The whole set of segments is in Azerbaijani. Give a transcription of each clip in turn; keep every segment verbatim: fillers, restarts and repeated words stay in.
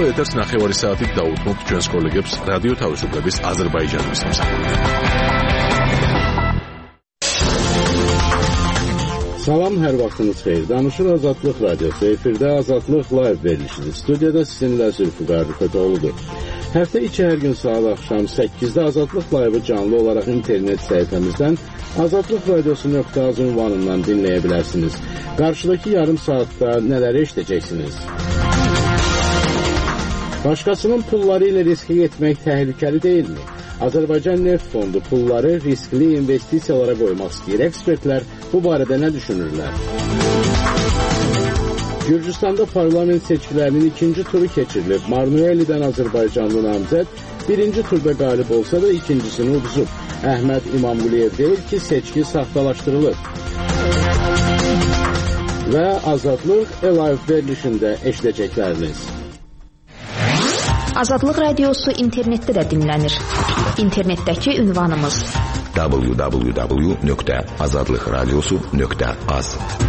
ახლა ეთერს ნახევარი საათით დაუთმობთ ჩვენს კოლეგებს რადიო თავისუფლების აზერბაიჯანის მსახურებით. Salam, hər vaxtınız xeyir. Danışır Azadlıq Radiosu. Efirdə Azadlıq Live verilişidir. Studiyada sizinlə Zülfüqar Rüfətoğludur. Həftə içi hər gün saat axşam səkkizdə Azadlıq Live-ı canlı olaraq internet səhifəmizdən azadlıq radiosu nöqtə az ünvanından dinləyə bilərsiniz. Qarşıdakı yarım saatda nələri eşidəcəksiniz? Başqasının pulları ilə riskə getmək təhlükəli deyilmi? Azərbaycan Neft Fondu pulları riskli investisiyalara qoymaq istəyir. Ekspertlər bu barədə nə düşünürlər? Gürcüstanda parlament seçkilərinin ikinci turu keçirilib. Marnueli'dən Azərbaycanlı namizəd birinci turda qalib olsa da ikincisini uduzub. Əhməd İmamquliyev deyir ki, seçki saxtalaşdırılır. Və Azadlıq Live verilişində eşidəcəkləriniz. Azadlıq Radiosu internetdə də dinlənir. İnternetdəki ünvanımız w w w nöqtə azadlıq radiosu nöqtə az.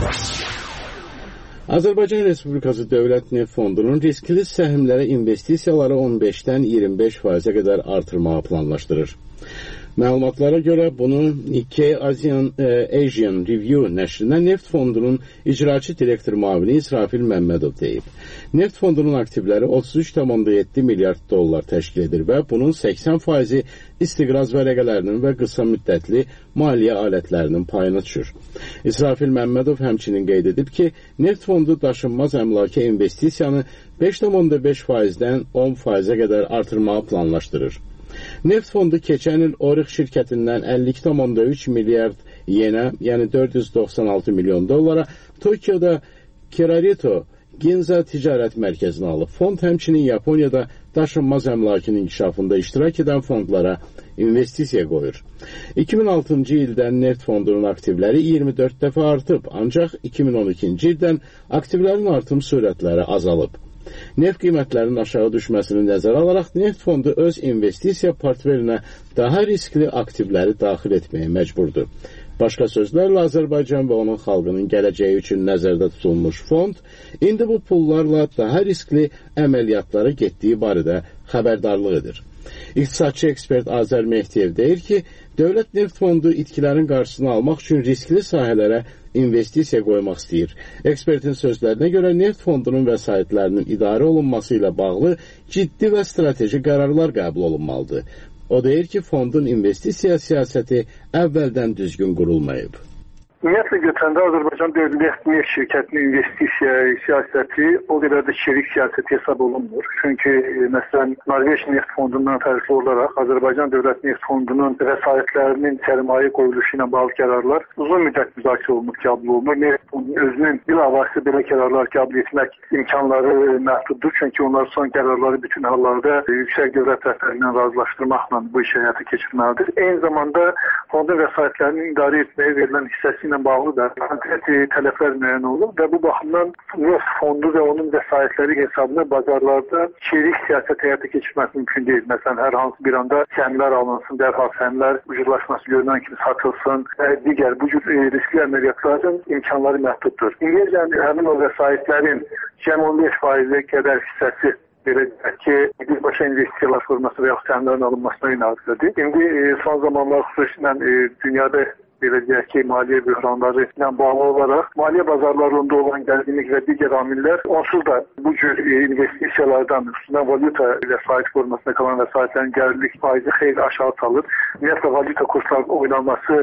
Azərbaycan Respublikası Dövlət Neft Fondunun riskli səhmlərə investisiyaları on beşdən iyirmi beş faizə qədər artırmağı planlaşdırır. Məlumatlara görə bunu Nikkei Asian, e, Asian Review nəşrinə Neft Fondunun icraçı direktor müavini İsrafil Məmmədov deyib. Neft Fondunun aktivləri otuz üç tam yeddi milyard dollar təşkil edir və bunun səksən faizi istiqraz vərəqələrinin və qısa müddətli maliyyə alətlərinin payına düşür. İsrafil Məmmədov həmçinin qeyd edib ki, Neft Fondu daşınmaz əmlaka investisiyanı beş tam beş faizdən on faizə qədər artırmağı planlaşdırır. Neft Fondu keçən il Orix şirkətindən əlli iki tam üç milyard yenə, yəni dörd yüz doxsan altı milyon dollara Tokyoda Kirarito Ginza ticarət mərkəzini alıb. Fond həmçinin Yaponiyada daşınmaz əmlakın inkişafında iştirak edən fondlara investisiya qoyur. iki min altıncı ildən Neft Fondunun aktivləri iyirmi dörd dəfə artıb, ancaq iki min on ikinci ildən aktivlərin artım sürətləri azalıb. Neft qiymətlərinin aşağı düşməsini nəzərə alaraq Neft Fondu öz investisiya portfelinə daha riskli aktivləri daxil etməyə məcburdur. Başqa sözlərlə Azərbaycan və onun xalqının gələcəyi üçün nəzərdə tutulmuş fond indi bu pullarla daha riskli əməliyyatlara getdiyi barədə xəbərdarlıq edir. İqtisadçı ekspert Azər Mehdiyev deyir ki, Dövlət Neft Fondu itkilərin qarşısını almaq üçün riskli sahələrə investisiya qoymaq istəyir. Ekspertin sözlərinə görə Neft Fondunun vəsaitlərinin idarə olunması ilə bağlı ciddi və strateji qərarlar qəbul olunmalıdır. O deyir ki, fondun investisiya siyasəti əvvəldən düzgün qurulmayıb. Ümumiyyətlə götürəndə Azərbaycan Dövlət Neft şirkətinin investisiya siyasəti o qədər də şerik siyasəti hesab olunmur. Çünki e, məsələn Norveç Neft Fondundan fərqli olaraq Azərbaycan Dövlət Neft Fondunun vəsaitlərinin sərmayə qoyuluşu ilə bağlı qərarlar uzun müddət müzakirə olunub, qəbul olunur. Neft Fondunun özünün bilavasitə belə qərarlar qəbul etmək imkanları məhduddur. Çünki onlar son qərarları bütün hallarda e, yüksək dövlət rəhbərliyindən razılaşdırmaqla bu işə həyata keçirməlidir. Eyni zamanda fondun vəsaitlərinin idarə etməyə verilən hissəsi ilə bağlı da konkret tələblər müəyyən olunur və bu baxımdan Neft Fondu və onun vəsaitləri hesabına bazarlarda şerik siyasət həyata keçirmək mümkün deyil. Məsələn, hər hansı bir anda səhmlər alınsın, dərhal səhmlər ucuzlaşması görünən kimi satılsın və digər bu cür riskli əməliyyatların imkanları məhduddur. İndiyəcən həmin o vəsaitlərin cəmi on beş faizi qədər hissəsi belə ki, birbaşa investisiyalar forması və yaxud səhmlərin alınmasına yönəltilir. İndi son zamanlar xüsusilə dünyada belə deyək ki, maliyyə böhranları ilə bağlı olaraq maliyyə bazarlarında olan gərginlik və digər amillər onsuz da bu cür investisiyalardan üstündən valyuta vəsait formasında qalan vəsaitlərin gərginlik faizi xeyli aşağı salır. Ümumiyyətlə valyuta kurslarının oynanması,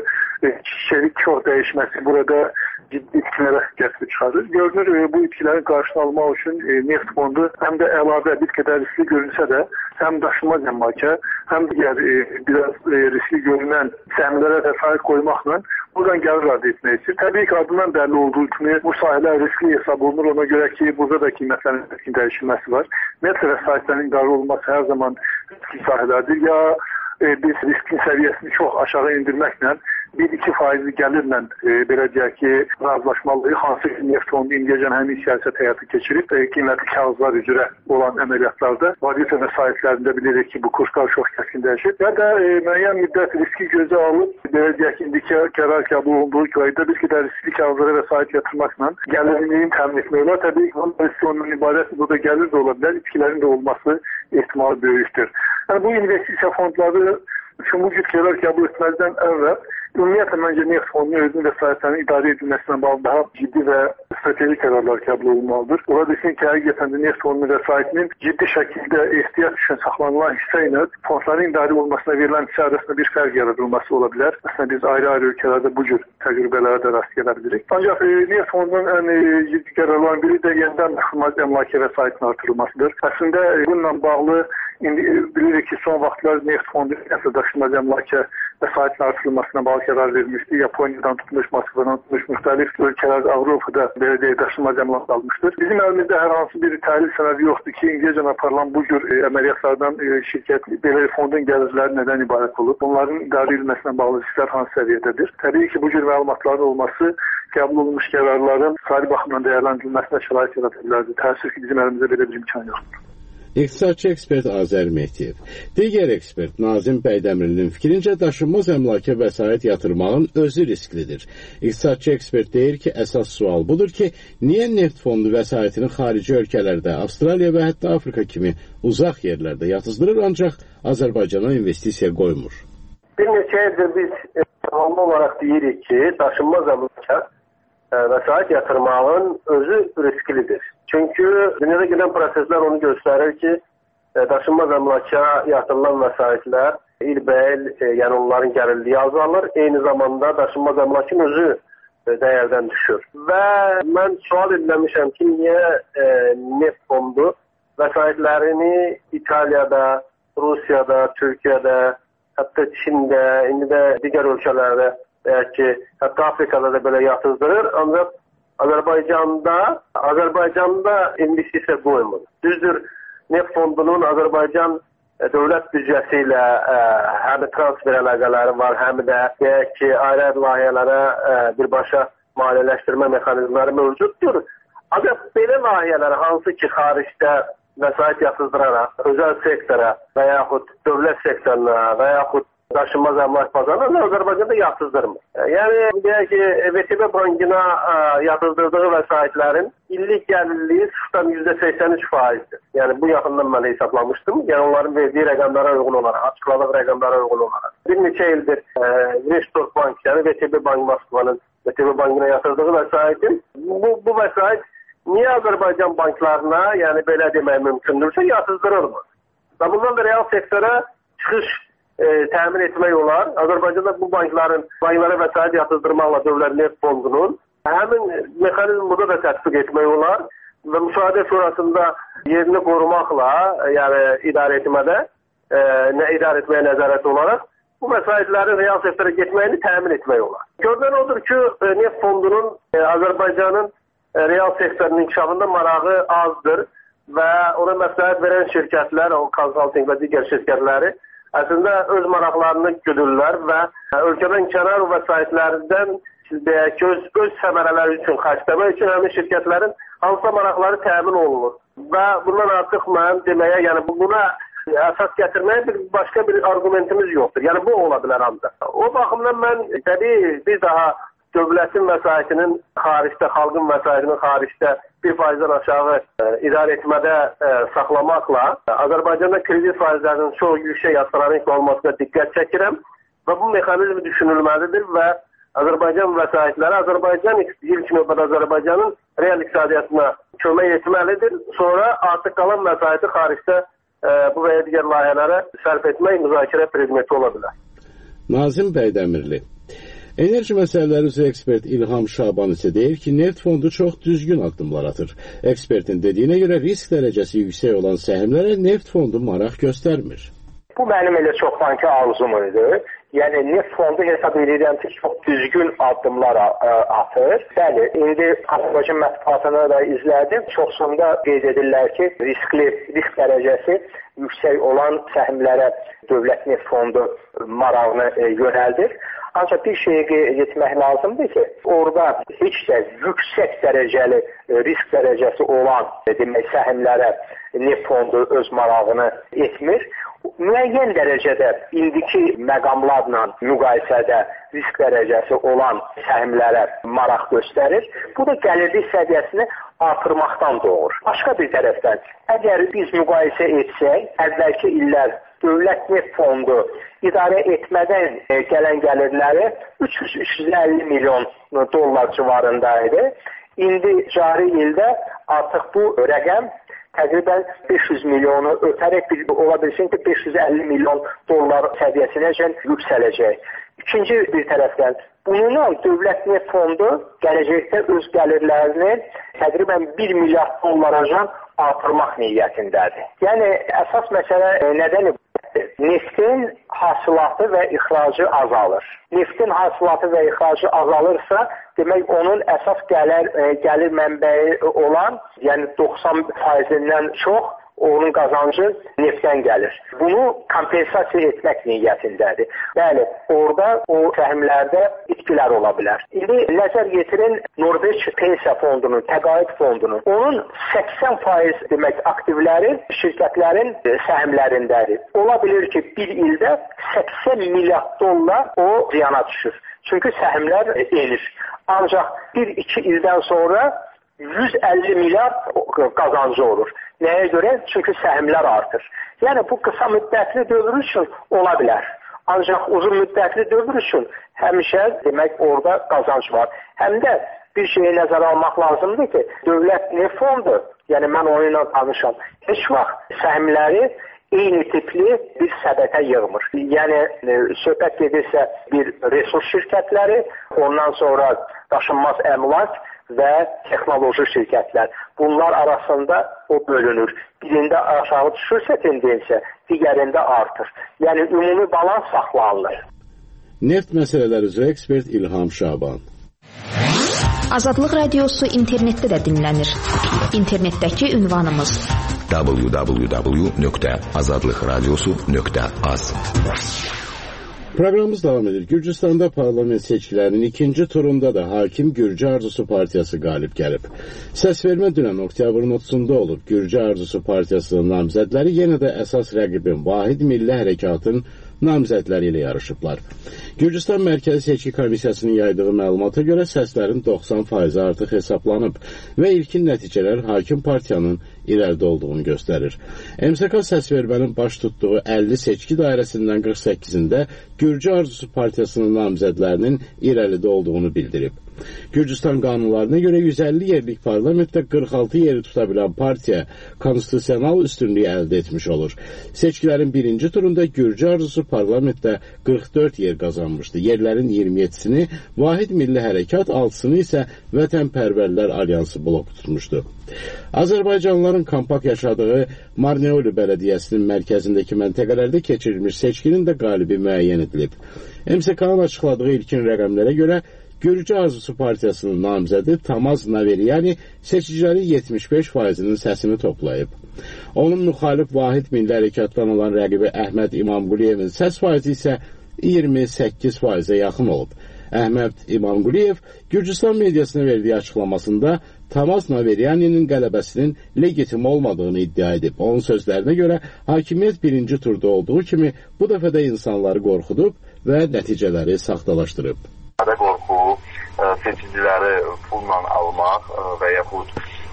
şerik çox dəyişməsi burada ciddi itkilərə gətirib çıxarır. Görünür, bu itkilərin qarşısını almaq üçün Neft Fondu həm də əlavə bir qədər riskli görünsə də həm daşınmaz əmlaka, həm digər biraz riskli görünən səhmlərə vəsait qoymaqla buradan gəlir əldə etmək istəyir. Təbii ki, adından bəlli olduğu kimi bu sahələr riskli hesab olunur. Ona görə ki, burada da qiymətlərin riskin dəyişilməsi var. Ümumiyyətlə vəsaitlərin idarə olunması hər zaman riskli sahələrdir. Ya e, biz riskin səviyyəsini çox aşağı indirməklə bir iki faizli gəlirlə e, belə deyək ki, razılaşmalıyıq. Hansı ki, neft fondu indiyəcən həmin siyasət həyata keçirib, e, qiymətli kağızlar üzrə olan əməliyyatlarda valyuta vəsaitlərində bilirik ki, bu kurslar çox kəskin dəyişir. Və də e, müəyyən müddət riski gözə alıb, belə deyək ki, indiki qərar qəbul olunduğu qayda bir qədər riskli kağızlara vəsait yatırmaqla gəlirliliyin təmin etmək olar. Təbii ki, bunun riski ondan ibarət, burada gəlir də ola bilər, itkilərin də olması ehtimalı böyükdür. Yəni, bu investisiya fondları üçün bu cür qərar qəbul etməzdən əvvəl ümumiyyətlə məncə neft fondunun özünün vəsaitlərinin idarə edilməsinə bağlı daha ciddi və strateji qərarlar qəbul olunmalıdır. Ola bilsin ki, həqiqətən də neft fondunun vəsaitinin ciddi şəkildə ehtiyat üçün saxlanılan hissə ilə fondların idarə olunmasına verilən hissə arasında bir fərq yaradılması ola bilər. Məsələn, biz ayrı-ayrı ölkələrdə bu cür təcrübələrə də rast gələ bilirik. Ancaq e, neft fondunun ən e, ciddi qərarların biri də yenidən məxlumat əmlakə vəsaitinin artırılmasıdır. Əslində e, bununla bağlı indi e, bilirik ki, son vaxtlar neft fondu daşınmaz əmlakə vəsaitinin artırılmasına bağlı qərar vermişdi. Yaponiyadan tutmuş, Moskvadan tutmuş, müxtəlif ölkələr Avropada belə deyək, daşınmaz əmlak almışdır. Bizim əlimizdə hər hansı bir təhlil sənədi yoxdur ki, indiyəcən aparılan bu cür e, əməliyyatlardan e, şirkət belə fondun gəlirləri nədən ibarət olub? Bunların idarə edilməsinə bağlı risklər hansı səviyyədədir? Təbii ki, bu cür məlumatların olması qəbul olunmuş qərarların sari baxımdan dəyərləndirilməsinə şərait yarada bilərdi. Təəssüf ki, bizim əlimizdə belə bir imkan yoxdur. İqtisadçı ekspert Azər Mehdiyev. Digər ekspert Nazim Bəydəmirlinin fikrincə daşınmaz əmlaka vəsait yatırmağın özü risklidir. İqtisadçı ekspert deyir ki, əsas sual budur ki, niyə neft fondu vəsaitini xarici ölkələrdə, Avstraliya və hətta Afrika kimi uzaq yerlərdə yatızdırır, ancaq Azərbaycana investisiya qoymur. Bir neçə ildir biz tamamı olaraq deyirik ki, daşınmaz əmlaka vəsait yatırmağın özü risklidir. Çünki dünyada gedən proseslər onu göstərir ki, daşınmaz əmlaka yatırılan vəsaitlər ilbəil, yəni onların gəlirliyi azalır. Eyni zamanda daşınmaz əmlakın özü dəyərdən düşür. Və mən sual edilmişəm ki, niyə e, neft fondu vəsaitlərini İtaliyada, Rusiyada, Türkiyədə, hətta Çində, indi də digər ölkələrdə, ki, hətta Afrikada da belə yatızdırır. Ancaq Azərbaycanda, Azərbaycanda investisiya qoymur. Düzdür, neft fondunun Azərbaycan e, dövlət büdcəsi ilə e, həm transfer əlaqələri var, həm də deyək ki, ayrı-ayrı layihələrə e, birbaşa maliyyələşdirmə mexanizmləri mövcuddur. Ancaq belə layihələr hansı ki, xaricdə vəsait yatızdıraraq özəl sektora və yaxud dövlət sektoruna və yaxud daşınmaz əmlak bazarına Azərbaycanda yatızdırmır. Yəni, deyək ki, V T B bankına yatızdırdığı vəsaitlərin illik gəlirliyi sıfırdan yüzdə səksən üç faizdir. Yəni, bu yaxından mən hesablamışdım. Yəni, onların verdiyi rəqəmlərə uyğun olaraq, açıqladığı rəqəmlərə uyğun olaraq. Bir neçə ildir Restor Bank, yəni V T B Bank Moskvanın V T B bankına yatırdığı vəsaitin bu, bu vəsait niyə Azərbaycan banklarına, yəni belə demək mümkündürsə, yatızdırılmır. Və bundan da real sektora çıxış E, təmin etmək olar. Azərbaycanda bu bankların banklara vəsait yatızdırmaqla dövlət neft fondunun həmin mexanizmi burada da tətbiq etmək olar və müşahidə sonrasında yerini qorumaqla, yəni idarə etmədə, e, nə idarə etməyə nəzarət olaraq bu vəsaitlərin real sektora getməyini təmin etmək olar. Görünən odur ki, e, neft fondunun e, Azərbaycanın e, real sektorunun inkişafında marağı azdır və ona məsləhət verən şirkətlər, o konsalting və digər şirkətləri əslində öz maraqlarını güdürlər və ölkədən kənar vəsaitlərdən deyək ki, öz, öz səmərələri üçün xərcləmək üçün həmin şirkətlərin hansısa maraqları təmin olunur. Və bundan artıq mən deməyə, yəni buna əsas gətirməyə bir başqa bir argumentimiz yoxdur. Yəni bu ola bilər ancaq. O baxımdan mən təbii bir daha dövlətin vəsaitinin xaricdə, xalqın vəsaitinin xaricdə bir faizdən aşağı e, idarə etmədə e, saxlamaqla Azərbaycanda kredit faizlərinin çox yüksək astronomik olmasına diqqət çəkirəm və bu mexanizm düşünülməlidir və Azərbaycan vəsaitləri Azərbaycan ilk növbədə Azərbaycanın real iqtisadiyyatına kömək etməlidir. Sonra artıq qalan vəsaiti xaricdə e, bu və ya digər layihələrə sərf etmək müzakirə predmeti ola bilər. Nazim Bəydəmirli. Enerji məsələləri üzrə ekspert İlham Şaban isə deyir ki, neft fondu çox düzgün addımlar atır. Ekspertin dediyinə görə risk dərəcəsi yüksək olan səhmlərə neft fondu maraq göstərmir. Bu mənim elə çoxdankı arzum idi. Yəni neft fondu hesab edirəm ki, çox düzgün addımlar atır. Bəli, indi Azərbaycan mətbuatını da izlədim. Çoxsunda qeyd edirlər ki, riskli, risk dərəcəsi yüksək olan səhmlərə dövlət neft fondu marağını e, yönəldir. Ancaq bir şeyə qeyd etmək lazımdır ki, orada heç də yüksək dərəcəli risk dərəcəsi olan demək səhmlərə neft fondu öz marağını etmir. Müəyyən dərəcədə indiki məqamlarla müqayisədə risk dərəcəsi olan səhmlərə maraq göstərir. Bu da gəlirlik səviyyəsini artırmaqdan doğur. Başqa bir tərəfdən, əgər biz müqayisə etsək, əvvəlki illər Dövlət Neft Fondu idarə etmədən gələn gəlirləri üç yüz üç yüz əlli milyon dollar civarındaydı. İndi cari ildə artıq bu rəqəm təqribən beş yüz milyonu ötərək bir, ola bilsin ki, beş yüz əlli milyon dollar səviyyəsinə yüksələcək. İkinci bir tərəfdən, bununla Dövlət Neft Fondu gələcəkdə öz gəlirlərini təqribən bir milyard dollaracan artırmaq niyyətindədir. Yəni, əsas məsələ nədən ibarətdir? Neftin hasilatı və ixracı azalır. Neftin hasilatı və ixracı azalırsa, demək onun əsas gəlir, gəlir mənbəyi olan, yəni doxsan faizindən çox onun qazancı neftdən gəlir. Bunu kompensasiya etmək niyyətindədir. Bəli, orada o səhmlərdə itkilər ola bilər. İndi nəzər yetirin Norveç Pensiya Fondunun, təqaüd fondunun. Onun səksən faiz demək aktivləri şirkətlərin səhmlərindədir. Ola bilir ki, bir ildə səksən milyard dollar o ziyana düşür. Çünki səhmlər enir. Ancaq bir iki ildən sonra yüz əlli milyard qazancı olur. Nəyə görə? Çünki səhmlər artır. Yəni, bu qısa müddətli dövr üçün ola bilər. Ancaq uzun müddətli dövr üçün həmişə demək orada qazanc var. Həm də bir şeyi nəzərə almaq lazımdır ki, Dövlət Neft Fondu, yəni mən onunla tanışam, heç vaxt səhmləri eyni tipli bir səbətə yığmır. Yəni, söhbət gedirsə bir resurs şirkətləri, ondan sonra daşınmaz əmlak və texnoloji şirkətlər. Bunlar arasında o bölünür. Birində aşağı düşürsə tendensiya, digərində artır. Yəni, ümumi balans saxlanılır. Neft məsələləri üzrə ekspert İlham Şaban. Azadlıq Radiosu internetdə də dinlənir. İnternetdəki ünvanımız w w w nöqtə azadlıq radiosu nöqtə az. Proqramımız davam edir. Gürcüstanda parlament seçkilərinin ikinci turunda da hakim Gürcü Arzusu Partiyası qalib gəlib. Səsvermə dünən oktyabrın otuzunda olub. Gürcü Arzusu Partiyasının namizədləri yenə də əsas rəqibin Vahid Milli Hərəkatın namizədləri ilə yarışıblar. Gürcüstan Mərkəzi Seçki Komissiyasının yaydığı məlumata görə səslərin doxsan faizi artıq hesablanıb və ilkin nəticələr hakim partiyanın irəlidə olduğunu göstərir. M S K səsvermənin baş tutduğu əlli seçki dairəsindən qırx səkkizində Gürcü Arzusu Partiyasının namizədlərinin irəlidə olduğunu bildirib. Gürcüstan qanunlarına görə yüz əlli yerlik parlamentdə qırx altı yeri tuta bilən partiya konstitusional üstünlüyü əldə etmiş olur. Seçkilərin birinci turunda Gürcü Arzusu parlamentdə qırx dörd yer qazanmışdı. Yerlərin iyirmi yeddisini Vahid Milli Hərəkat, altısını isə Vətənpərvərlər Alyansı blok tutmuşdu. Azərbaycanlıların kampak yaşadığı Marneoli Bələdiyyəsinin mərkəzindəki məntəqələrdə keçirilmiş seçkinin də qalibi müəyyən edilib. M S K-nın açıqladığı ilkin rəqəmlərə görə Gürcü Arzusu Partiyasının namizədi Tamaz Naveryani seçicilərin yetmiş beş faizinin səsini toplayıb. Onun müxalif Vahid Milli Hərəkatdan olan rəqibi Əhməd İmamquliyevin səs faizi isə iyirmi səkkiz faizə yaxın olub. Əhməd İmamquliyev Gürcüstan mediasına verdiyi açıqlamasında Tamaz Naveryaninin qələbəsinin legitim olmadığını iddia edib. Onun sözlərinə görə hakimiyyət birinci turda olduğu kimi bu dəfə də insanları qorxudub və nəticələri saxtalaşdırıb. Qorxu, seçiciləri pulla almaq və yaxud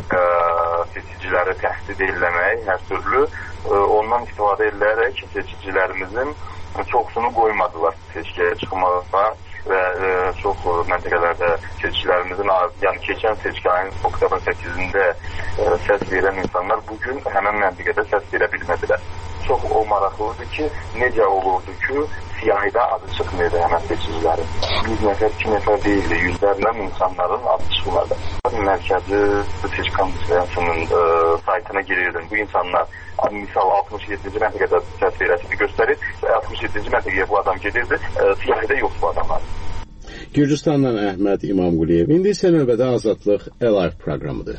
seçiciləri təhdid eləmək, hər türlü ondan istifadə edilərək seçicilərimizin çoxsunu qoymadılar seçkiyə çıxmağa və çox məntəqələrdə seçicilərimizin, yəni keçən seçki ayın oktyabrın səkkizində səs verən insanlar bugün həmən məntəqədə səs verə bilmədilər. Çox o maraqlıdır ki, necə olurdu ki, siyahıda adı çıxmıyordu həmən seçicilərin. yüz nəfər, iki nəfər deyildi, yüzlərlə insanların adı çıxmadı. Mərkəzi seçki komissiyasının saytına girirdim. Bu insanlar, misal altmış yeddinci məntəqədə səs verəsini göstərir və altmış yeddinci məntəqəyə bu adam gedirdi, siyahıda yoxdur bu adamlar. Gürcüstandan Əhməd İmamquliyev. İndi isə növbədə Azadlıq Live proqramıdır.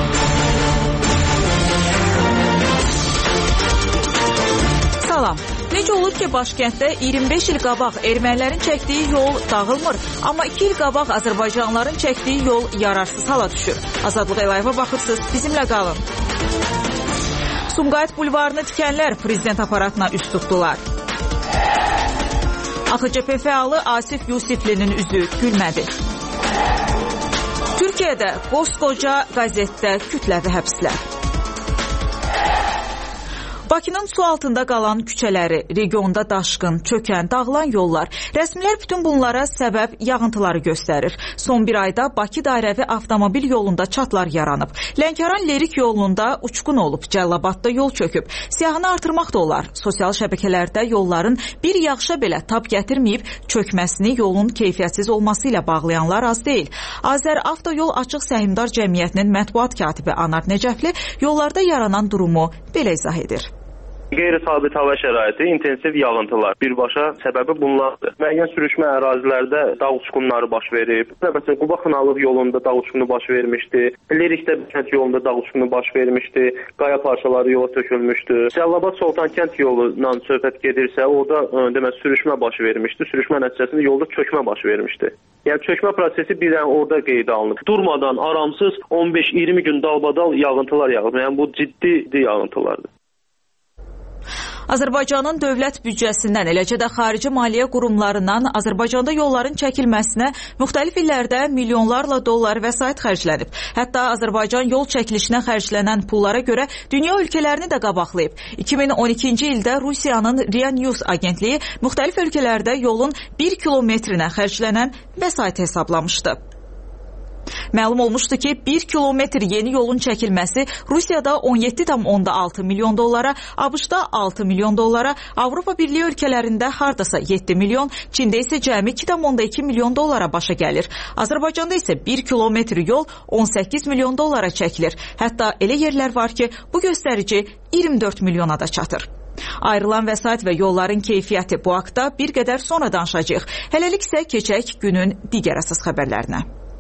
Salam, Necə olur ki, başkənddə iyirmi beş il qabaq ermənilərin çəkdiyi yol dağılmır, amma iki il qabaq Azərbaycanlıların çəkdiyi yol yararsız hala düşür. Azadlıq Əlayeva baxırsınız, bizimlə qalın. Sumqayıt bulvarını tikənlər prezident aparatına üst tutdular. A X C P fəalı Asif Yusiflinin üzü gülmədi. Türkiyədə qoskoca qəzetdə kütləvi həbslər. Bakının su altında qalan küçələri, regionda daşqın, çökən, dağılan yollar. Rəsmilər bütün bunlara səbəb yağıntıları göstərir. Son bir ayda Bakı dairəvi avtomobil yolunda çatlar yaranıb. Lənkəran Lerik yolunda uçqun olub, Cəllabadda yol çöküb. Siyahını artırmaq da olar. Sosial şəbəkələrdə yolların bir yağışa belə tab gətirməyib, çökməsini yolun keyfiyyətsiz olması ilə bağlayanlar az deyil. Azər Avtoyol Açıq Səhmdar Cəmiyyətinin mətbuat katibi Anar Necəfli yollarda yaranan durumu belə izah edir. Qeyri-sabit hava şəraiti, intensiv yağıntılar. Birbaşa səbəbi bunlardır. Müəyyən sürüşmə ərazilərdə dağ uçqunları baş verib. Məsələn, Quba Xınalıq yolunda dağ uçqunu baş vermişdi. Lerikdə kənd yolunda dağ uçqunu baş vermişdi. Qaya parçaları yola tökülmüşdü. Cəllabad Soltan kənd yolundan söhbət gedirsə, orada demək sürüşmə baş vermişdi. Sürüşmə nəticəsində yolda çökmə baş vermişdi. Yəni çökmə prosesi birdən orada qeydə alınıb. Durmadan, aramsız on beş iyirmi gün dalbadal yağıntılar yağıb. Yəni bu ciddi yağıntılardır. Azərbaycanın dövlət büdcəsindən, eləcə də xarici maliyyə qurumlarından Azərbaycanda yolların çəkilməsinə müxtəlif illərdə milyonlarla dollar vəsait xərclənib. Hətta Azərbaycan yol çəkilişinə xərclənən pullara görə dünya ölkələrini də qabaqlayıb. iki min on ikinci ildə Rusiyanın RIA News agentliyi müxtəlif ölkələrdə yolun bir kilometrinə xərclənən vəsait hesablamışdı. Məlum olmuşdu ki, bir kilometr yeni yolun çəkilməsi Rusiyada on yeddi nöqtə altı milyon dollara, ABŞ-da altı milyon dollara, Avropa Birliyi ölkələrində hardasa yeddi milyon, Çində isə cəmi iki nöqtə iki milyon dollara başa gəlir. Azərbaycanda isə bir kilometr yol on səkkiz milyon dollara çəkilir. Hətta elə yerlər var ki, bu göstərici iyirmi dörd milyona da çatır. Ayrılan vəsait və yolların keyfiyyəti bu haqda bir qədər sonra danışacağıq. Hələlik isə keçək günün digər əsas xəbərlərinə.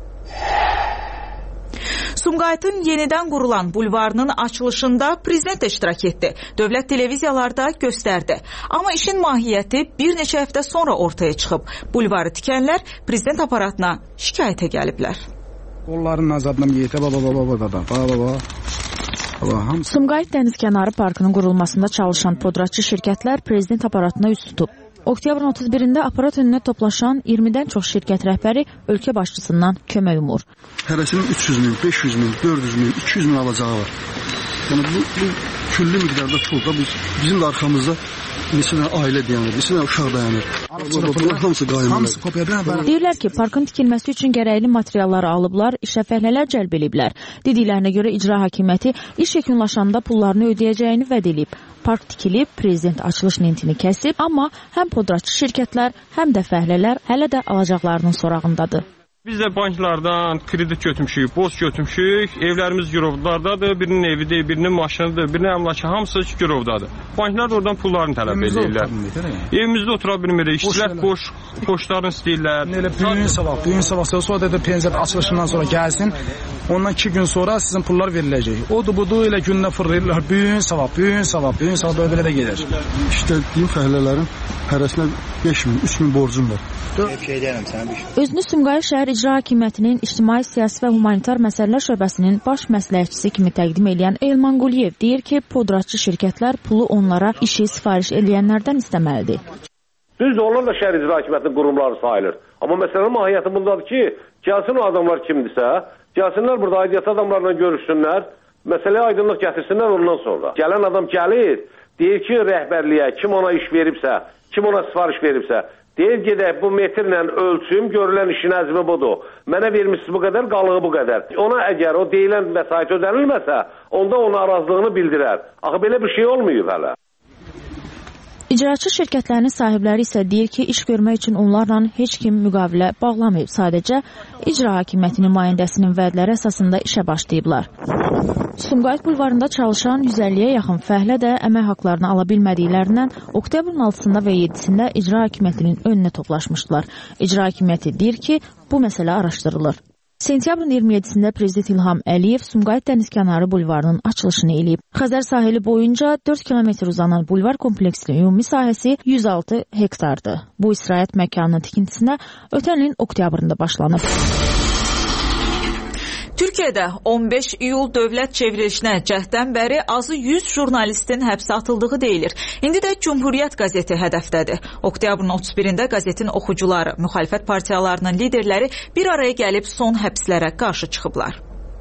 Sumqayıtın yenidən qurulan bulvarının açılışında prezident də iştirak etdi. Dövlət televiziyalarda göstərdi. Amma işin mahiyyəti bir neçə həftə sonra ortaya çıxıb. Bulvarı tikənlər prezident aparatına şikayətə gəliblər. Qolların azadına yetə baba baba baba baba baba. Sumqayıt Dənizkənarı Parkının qurulmasında çalışan podratçı şirkətlər prezident aparatına üst tutub. Oktyabrın otuz birində aparat önünə toplaşan iyirmidən çox şirkət rəhbəri ölkə başçısından kömək umur. Hərəsinin üç yüz min, beş yüz min, dörd yüz min, iki yüz min alacağı var. Yəni bu, bu küllü miqdarda pulda biz, bizim də arxamızda neçə ailə dayanır, neçə uşaq dayanır. Bunlar hamısı qaymalar. Deyirlər ki, parkın tikilməsi üçün gərəkli materialları alıblar, işə fəhlələr cəlb ediblər. Dediklərinə görə icra hakimiyyəti iş yekunlaşanda pullarını ödəyəcəyini vəd edib. Park tikilib, prezident açılış nintini kəsib, amma həm podratçı şirkətlər, həm də fəhlələr hələ də alacaqlarının sorağındadır. Biz də banklardan kredit götürmüşük, borc götürmüşük, evlərimiz girovlardadır, birinin evidir, birinin maşınıdır, birinin əmlakı, hamısı girovdadır. Banklar da oradan pullarını tələb edirlər. Evimizdə otura bilmirik, işçilər boş, boşlarını istəyirlər. Elə büyün sabah, büyün sabah sonra da prezident açılışından sonra gəlsin, ondan iki gün sonra sizin pullar veriləcək. Odur budur elə gündə fırlayırlar, büyün sabah, büyün sabah, büyün sabah böyle belə gedir. İşlədiyim fəhlələrin hərəsinə beş min, üç min borcum var. Özünü Sumqayıt şəhər İcra Hakimiyyətinin İctimai, Siyasi və Humanitar Məsələlər şöbəsinin baş məsləhətçisi kimi təqdim edən Elman Quliyev deyir ki, podratçı şirkətlər pulu onlara işi sifariş edənlərdən istəməlidir. Düzdür, onlar da şəhər İcra Hakimiyyətinin qurumları sayılır. Amma məsələnin mahiyyəti bundadır ki, gəlsin o adamlar kimdirsə, gəlsinlər burada aidiyyatı adamlarla görüşsünlər, məsələyə aydınlıq gətirsinlər ondan sonra. Gələn adam gəlir, deyir ki, rəhbərliyə kim ona iş veribsə, kim ona sifariş veribsə, deyir gedək bu metrlə ölçüm, görülən işin əzmi budur. Mənə vermişsiniz bu qədər, qalığı bu qədər. Ona əgər o deyilən vəsait ödənilməsə, onda onun arazlığını bildirər. Axı belə bir şey olmayıb hələ. İcraçı şirkətlərinin sahibləri isə deyir ki, iş görmək üçün onlarla heç kim müqavilə bağlamayıb. Sadəcə, icra hakimiyyəti nümayəndəsinin vədləri əsasında işə başlayıblar. Sumqayıt bulvarında çalışan yüz əlliyə yaxın fəhlə də əmək haqlarını ala bilmədiklərindən oktyabrın altısında və yeddisində icra hakimiyyətinin önünə toplaşmışdılar. İcra hakimiyyəti deyir ki, bu məsələ araşdırılır. Sentyabrın iyirmi yeddisində Prezident İlham Əliyev Sumqayıt Dənizkənarı bulvarının açılışını eləyib. Xəzər sahili boyunca dörd kilometr uzanan bulvar kompleksli ümumi sahəsi yüz altı hektardır. Bu istirahət məkanının tikintisinə ötən ilin oktyabrında başlanıb. Türkiyədə on beş iyul dövlət çevrilişinə cəhddən bəri azı yüz jurnalistin həbsə atıldığı deyilir. İndi də Cumhuriyyət qəzeti hədəfdədir. Oktyabrın otuz birində qəzetin oxucuları, müxalifət partiyalarının liderləri bir araya gəlib son həbslərə qarşı çıxıblar.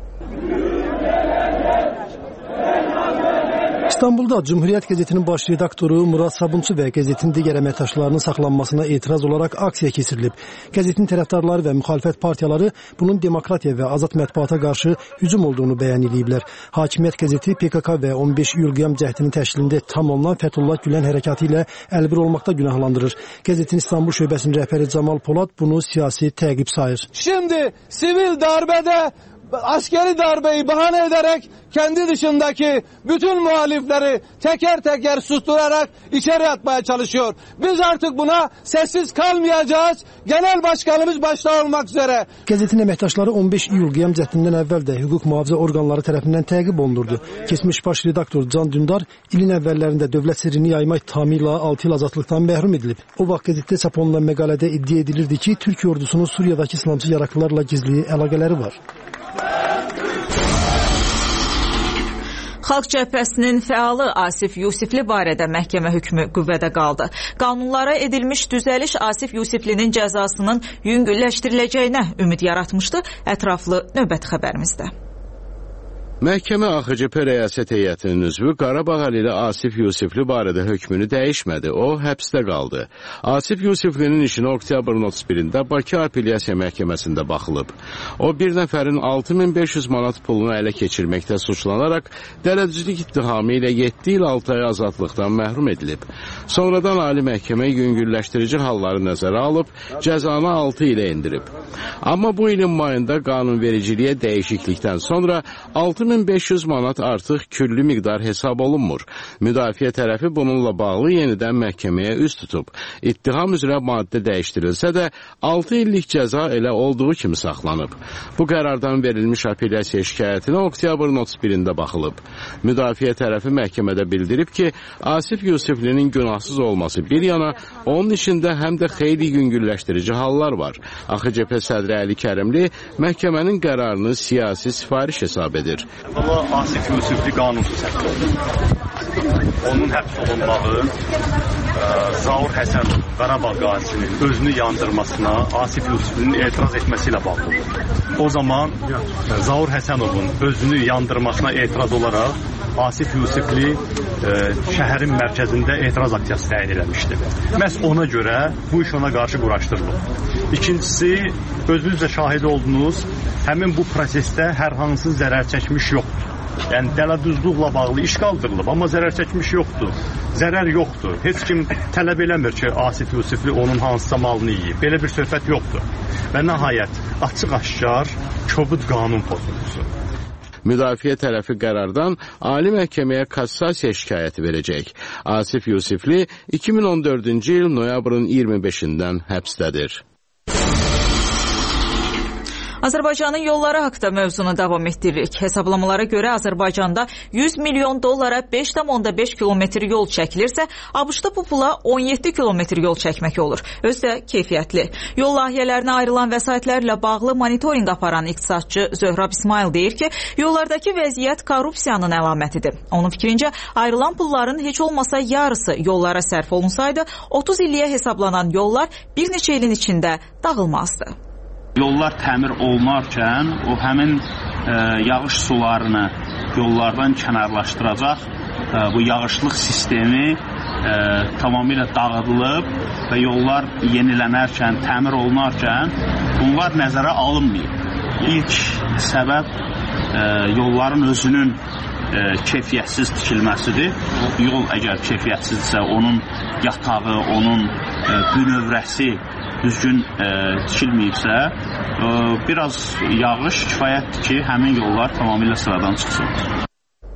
İstanbulda Cumhuriyyət qəzetinin baş redaktoru Murad Sabunçu və qəzetin digər əməkdaşlarının saxlanmasına etiraz olaraq aksiya keçirilib. Qəzetin tərəfdarları və müxalifət partiyaları bunun demokratiya və azad mətbuata qarşı hücum olduğunu bəyan ediblər. Hakimiyyət qəzeti P K K və on beş iyul qiyam cəhdinin təşkilində tam olunan Fəthullah Gülen hərəkatı ilə əlbir olmaqda günahlandırır. Qəzetin İstanbul şöbəsinin rəhbəri Camal Polad bunu siyasi təqib sayır. Şimdi sivil darbede askeri darbeyi bahane ederek kendi dışındaki bütün muhalifleri teker teker susturarak içeri atmaya çalışıyor. Biz artık buna sessiz kalmayacağız. Genel başkanımız başta olmak üzere. Qəzetin əməkdaşları on beş iyul qiyam cəhdindən əvvəl də hüquq mühafizə orqanları tərəfindən təqib olunurdu. Keçmiş baş redaktor Can Dündar ilin əvvəllərində dövlət sirrini yayma ittihamı ilə altı il azadlıqdan məhrum edilib. O vaxt qəzetdə çap olunan məqalədə iddia edilirdi ki, Türkiyə ordusunun Suriyadakı İslamçı yaraqlılarla gizli əlaqələri var. Xalq Cəbhəsinin fəalı Asif Yusifli barədə məhkəmə hökmü qüvvədə qaldı. Qanunlara edilmiş düzəliş Asif Yusiflinin cəzasının yüngülləşdiriləcəyinə ümid yaratmışdı. Ətraflı növbəti xəbərimizdə. Məhkəmə A X C P rəyasət heyətinin üzvü Qarabağ əlili Asif Yusifli barədə hökmünü dəyişmədi. O, həbsdə qaldı. Asif Yusiflinin işinə oktyabrın otuz birində Bakı Apellyasiya Məhkəməsində baxılıb. O, bir nəfərin altı min beş yüz manat pulunu ələ keçirməkdə suçlanaraq dələdüzlük ittihamı ilə yeddi il altı ay azadlıqdan məhrum edilib. Sonradan Ali Məhkəmə yüngülləşdirici halları nəzərə alıb, cəzanı altı ilə indirib. Amma bu ilin mayında qanunvericiliyə dəyişiklikdən sonra altı min beş yüz manat artıq küllü miqdar hesab olunmur. Müdafiə tərəfi bununla bağlı yenidən məhkəməyə üst tutub. İttiham üzrə maddə dəyişdirilsə də altı illik cəza elə olduğu kimi saxlanıb. Bu qərardan verilmiş apellyasiya şikayətinə oktyabrın otuz birində baxılıb. Müdafiə tərəfi məhkəmədə bildirib ki, Asif Yusiflinin günahsız olması bir yana, onun işində həm də xeyli yüngülləşdirici hallar var. A X C P sədri Əli Kərimli məhkəmənin qərarını siyasi sifariş hesab edir. Valla Asif Yusifli qanunsuz həbs olundu. Onun həbs olunmağı e, Zaur Həsənov, Qarabağ qazisinin özünü yandırmasına Asif Yusiflinin etiraz etməsi ilə bağlıdır. O zaman e, Zaur Həsənovun özünü yandırmasına etiraz olaraq Asif Yusifli e, şəhərin mərkəzində etiraz aksiyası təyin eləmişdi. Məhz ona görə bu iş ona qarşı quraşdırılıb. İkincisi, özünüz də şahid oldunuz, həmin bu prosesdə hər hansı zərər çəkmiş yoxdur. Yəni dələduzluqla bağlı iş qaldırılıb, amma zərər çəkmiş yoxdur. Zərər yoxdur. Heç kim tələb eləmir ki, Asif Yusifli onun hansısa malını yiyib. Belə bir söhbət yoxdur. Və nəhayət, açıq-aşkar kobud qanun pozuntusu. Müdafiə tərəfi qərardan Ali Məhkəməyə kassasiya şikayəti verəcək. Asif Yusifli iki min on dördüncü il noyabrın iyirmi beşindən həbsdədir. Azərbaycanın yolları haqda mövzunu davam etdiririk. Hesablamalara görə Azərbaycanda yüz milyon dollara beş tam beş kilometr yol çəkilirsə, ABŞ-da bu pula on yeddi kilometr yol çəkmək olur. Özü də keyfiyyətli. Yol layihələrinə ayrılan vəsaitlərlə bağlı monitorinq aparan iqtisadçı Zöhrab İsmail deyir ki, yollardakı vəziyyət korrupsiyanın əlamətidir. Onun fikrincə, ayrılan pulların heç olmasa yarısı yollara sərf olunsaydı, otuz illiyə hesablanan yollar bir neçə ilin içində dağılmazdı. Yollar təmir olunarkən o həmin e, yağış sularını yollardan kənarlaşdıracaq e, bu yağışlıq sistemi e, tamamilə dağıdılıb və yollar yenilənərkən, təmir olunarkən bunlar nəzərə alınmayıb. İlk səbəb e, yolların özünün e, keyfiyyətsiz tikilməsidir. Yol əgər keyfiyyətsizdirsə, onun yatağı, onun e, bünövrəsi düzgün e, tikilməyibsə, e, biraz yağış kifayətdir ki, həmin yollar tamamilə sıradan çıxsın.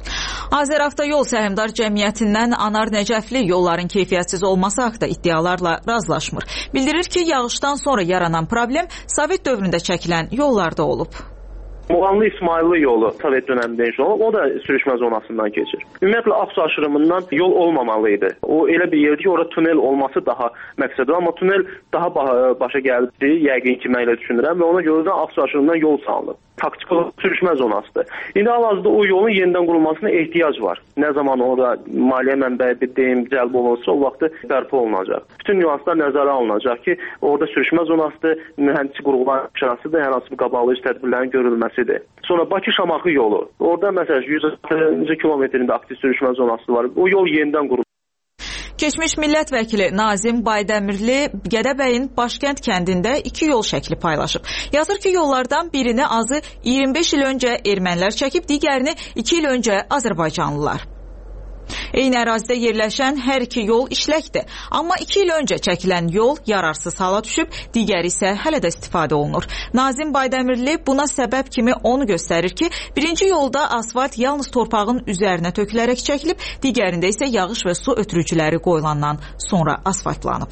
Azəravtayol Səhmdar Cəmiyyətindən Anar Nəcəfli yolların keyfiyyətsiz olması haqqında iddialarla razılaşmır. Bildirir ki, yağışdan sonra yaranan problem Sovet dövründə çəkilən yollarda olub. Muğanlı İsmailli yolu Sovet dönəmində inşa olub, o da sürüşmə zonasından keçir. Ümumiyyətlə, Aksu aşırımından yol olmamalıydı. O elə bir yerdir ki, orada tunel olması daha məqsədi, amma tunel daha başa gəldi, yəqin ki, mən elə düşünürəm və ona görə də Aksu aşırımından yol salınıb. Taktik olarak sürüşmə zonasıdır. İndi hal-hazırda o yolun yeniden qurulmasına ehtiyac var. Nə zaman orada maliyyə mənbəyi bir deyim cəlb olunursa, o vaxtı bərpa olunacaq. Bütün nüanslar nəzərə alınacaq ki, orada sürüşmə zonasıdır, mühəndisi qurğular şərasıdır, hər hansı bir qabaqlayıcı tədbirlərin görülməsidir. Sonra Bakı-Şamaxı yolu. Orada məsələn yüz altı kilometrində aktiv sürüşmə zonası var. O yol yenidən qurulur. Keçmiş millət vəkili Nazim Baydəmirli Gədəbəyin Başkənd kəndində iki yol şəkli paylaşıb. Yazır ki, yollardan birini azı iyirmi beş il öncə ermənilər çəkib, digərini iki il öncə Azərbaycanlılar. Eyni ərazidə yerləşən hər iki yol işləkdir. Amma iki il öncə çəkilən yol yararsız hala düşüb, digəri isə hələ də istifadə olunur. Nazim Baydəmirli buna səbəb kimi onu göstərir ki, birinci yolda asfalt yalnız torpağın üzərinə tökülərək çəkilib, digərində isə yağış və su ötürücüləri qoyulandan sonra asfaltlanıb.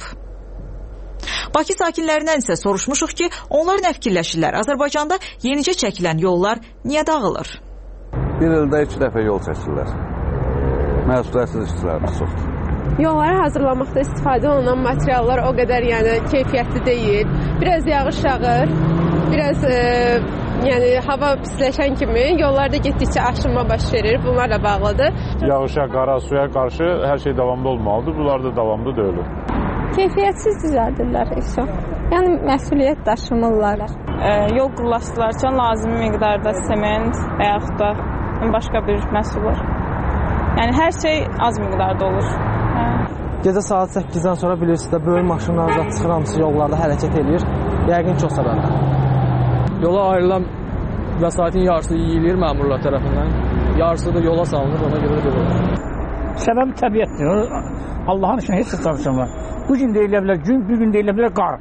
Bakı sakinlərindən isə soruşmuşuq ki, onlar nə fikirləşirlər? Azərbaycanda yenicə çəkilən yollar niyə dağılır? Bir ildə iki dəfə yol çəkirlər. Məsuliyyətsiz işçilərimiz çoxdur. Yolları hazırlamaqda istifadə olunan materiallar o qədər yəni keyfiyyətli deyil. Biraz yağış yağır, biraz e, yəni hava pisləşən kimi yollarda getdikcə aşınma baş verir. Bunlarla bağlıdır. Yağışa, qara suya qarşı hər şey davamlı olmalıdır. Bunlar da davamlı deyil. Keyfiyyətsiz düzəldirlər heç çox. Yəni məsuliyyət daşımırlar. E, yol qurulaşdırarkən lazımi miqdarda sement və yaxud da başqa bir məhsullar. Yəni hər şey az miqdarda olur. Hə. Gecə saat səkkizdən sonra bilirsiniz də böyük maşınlar zət çıxır, hamısı yollarda hərəkət edir. Yəqin ki, o səbəbdir. Yola ayrılan vəsaitin yarısı yeyilir məmurlar tərəfindən. Yarısı da yola salınır, ona görə də belə olur. Səbəbi təbiətdir. Allahın işinə heç danışmır. Bu gün deyilə bilər gün, bu gün deyilə bilər qar.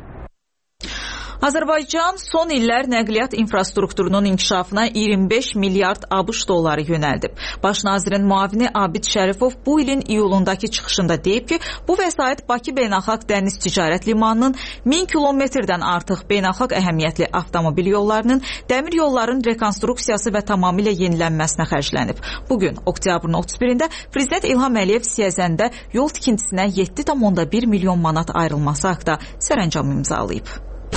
Azərbaycan son illər nəqliyyat infrastrukturunun inkişafına iyirmi beş milyard ABŞ dolları yönəldib. Baş nazirin müavini Abid Şərifov bu ilin iyulundakı çıxışında deyib ki, bu vəsait Bakı Beynəlxalq Dəniz Ticarət Limanının min kilometrdən artıq beynəlxalq əhəmiyyətli avtomobil yollarının, dəmir yolların rekonstruksiyası və tamamilə yenilənməsinə xərclənib. Bugün, oktyabrın otuz birində Prezident İlham Əliyev Siyəzəndə yol tikintisinə yeddi tam bir milyon manat ayrılması haqda sərəncam imzalayıb.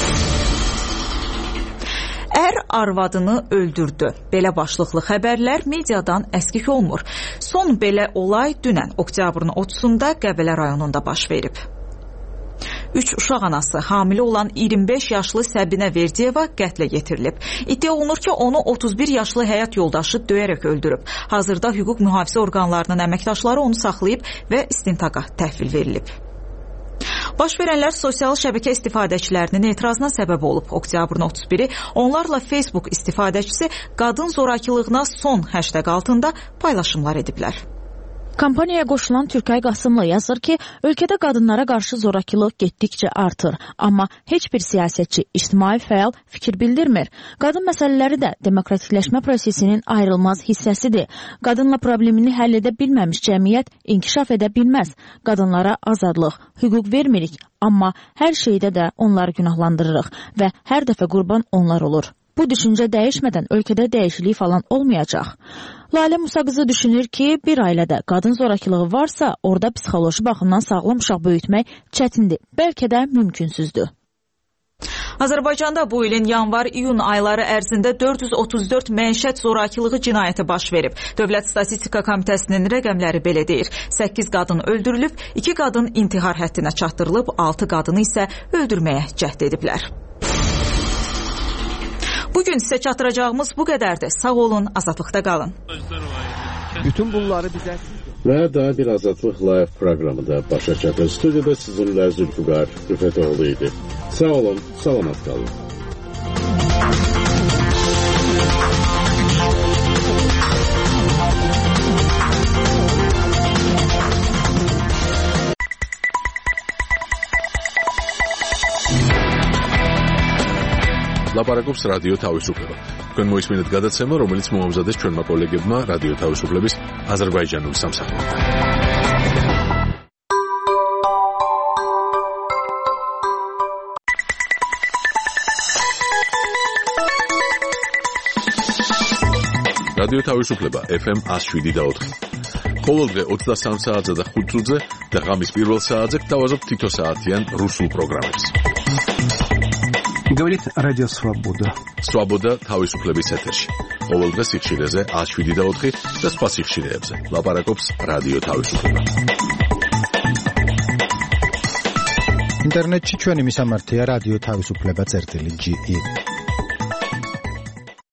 Ər arvadını öldürdü. Belə başlıqlı xəbərlər mediadan əskik olmur. Son belə olay dünən oktyabrın otuzunda Qəbələ rayonunda baş verib. Üç uşaq anası hamilə olan iyirmi beş yaşlı Səbinə Verdiyeva qətlə yetirilib. İddia olunur ki, onu otuz bir yaşlı həyat yoldaşı döyərək öldürüb. Hazırda hüquq mühafizə orqanlarının əməkdaşları onu saxlayıb və istintaqa təhvil verilib. Baş verənlər sosial şəbəkə istifadəçilərinin etirazına səbəb olub. Oktyabrın otuz biri onlarla Facebook istifadəçisi qadın zorakılığına son hashtag altında paylaşımlar ediblər. Kampaniyaya qoşulan Türkay Qasımlı yazır ki, ölkədə qadınlara qarşı zorakılıq getdikcə artır. Amma heç bir siyasətçi, ictimai fəal fikir bildirmir. Qadın məsələləri də demokratikləşmə prosesinin ayrılmaz hissəsidir. Qadınla problemini həll edə bilməmiş cəmiyyət inkişaf edə bilməz. Qadınlara azadlıq, hüquq vermirik, amma hər şeydə də onları günahlandırırıq və hər dəfə qurban onlar olur. Bu düşüncə dəyişmədən ölkədə dəyişiklik falan olmayacaq. Lalə Musaqızı düşünür ki, bir ailədə qadın zorakılığı varsa, orada psixoloji baxımdan sağlam uşaq böyütmək çətindir, bəlkə də mümkünsüzdür. Azərbaycanda bu ilin yanvar-iyun ayları ərzində dörd yüz otuz dörd məişət zorakılığı cinayəti baş verib. Dövlət Statistika Komitəsinin rəqəmləri belə deyir. səkkiz qadın öldürülüb, iki qadın intihar həddinə çatdırılıb, altı qadını isə öldürməyə cəhd ediblər. Bugün sizə çatdıracağımız bu qədərdir. Sağ olun, azadlıqda qalın. Bütün bunları bizə... Və daha bir Azadlıq Live proqramı da başa çatır. Studiyada sizinlə Zülfüqar Rüfətoğlu idi. Sağ olun, salamat qalın. La ლაპარაკობს რადიო თავისუფლება. თქვენ მოისმინეთ გადაცემა, რომელიც მოამზადეს ჩვენმა კოლეგებმა რადიო თავისუფლების აზერბაიჯანულ სამსახურში. რადიო თავისუფლება ეფ ემ one oh seven და four. ყოველდღე ოცდასამ საათზე და ხუთ წუთზე და ღამის პირველ საათზე გთავაზობთ თითო საათიან რუსულ პროგრამებს. Говорит Радио Свобода. Свобода თავისუფლების ეთერში. ყოველდღე სიხშირეზე one oh seven და four და სხვა სიხშირეებზე. ლაპარაკობს რადიო თავისუფლება. ინტერნეტში ჩვენი მისამართია რადიო თავისუფლება წერტილი ჯი ი.